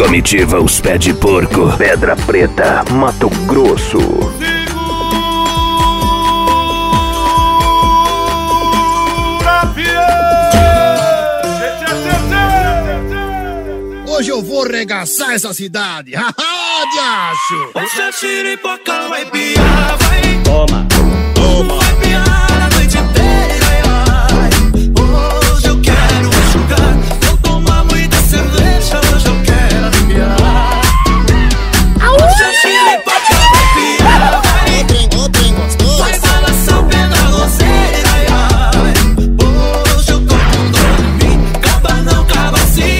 Comitiva Os Pé de Porco, Pedra Preta, Mato Grosso. Hoje eu vou regaçar essa cidade. Haha, diacho! Essa xiripoca vai piar, vai. Toma, toma. Vai piar a noite inteira, ai. Hoje eu quero enxugar. Não tomar muita cerveja, hoje eu quero aliviar. Essa xiripoca vai piar, vai. Vai balançar o pé da roseira, ai. Hoje eu tô com dor em mim. Caba não, caba sim.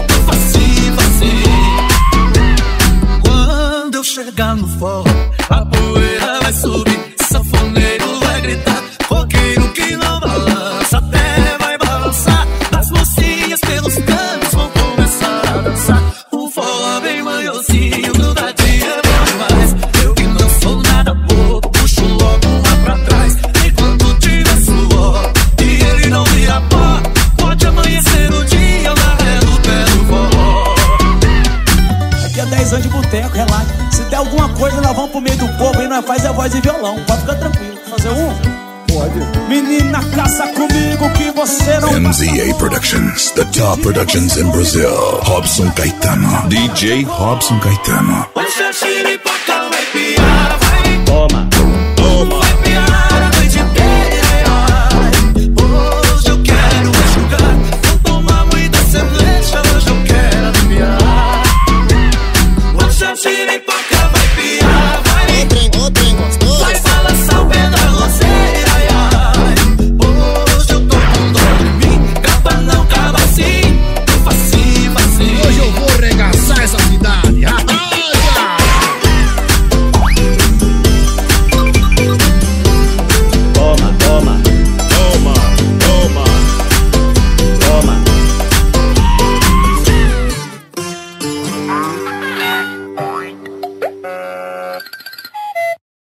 Quando eu chegar no forró, a poeira vai subir, sanfoneiro vai gritar, roqueiro que não balança, até vai balançar. As mocinhas pelos cantos vão começar a dançar. O forró bem manhozinho, grudadinho é bom demais. Eu que não sou nada bobo, puxo logo uma pra trás. Enquanto tiver suor e ele não vira pó, pode amanhecer o dia na ré do pé do forró. Aqui é 10 anos de boteco, relaxa. Se der alguma coisa, nós vamos pro meio do povo e nós faz a voz e violão. Pode ficar tranquilo. Fazer um? Pode. Menina, caça comigo que você não... MZA Productions, the top productions in Brazil. Robson Caetano, DJ Robson Caetano.